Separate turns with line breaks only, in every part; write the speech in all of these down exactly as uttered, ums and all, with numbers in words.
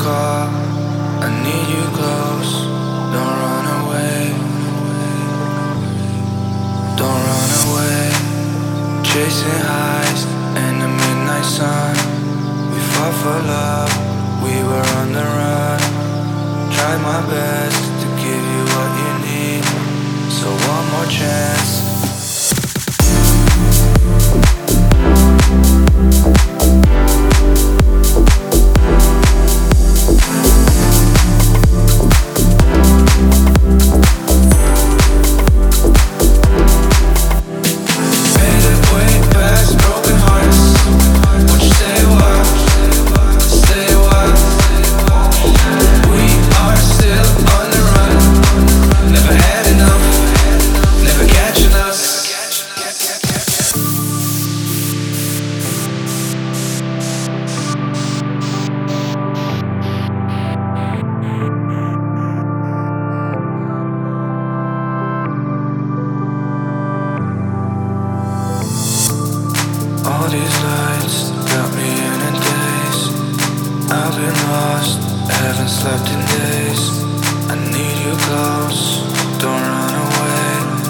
call, I need you close. Don't run away, don't run away. Chasing highs in the midnight sun. We fought for love, we were on the run. Tried my best to give you what you need, so one more chance. All these lights got me in a daze. I've been lost, haven't slept in days. I need you close, don't run away.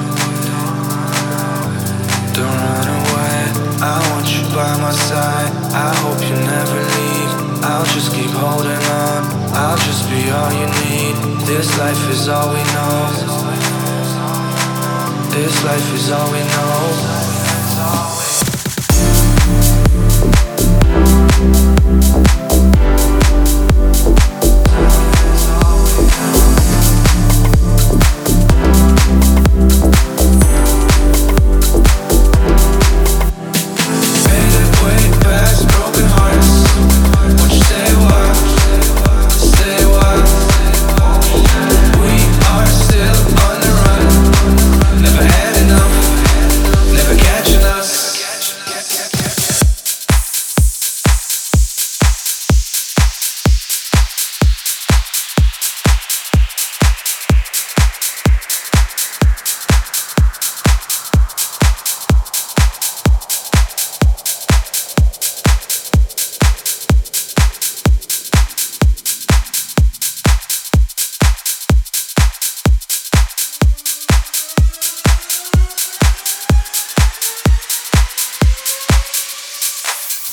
Don't run away, I want you by my side. I hope you never leave, I'll just keep holding on. I'll just be all you need. This life is all we know. This life is all we know.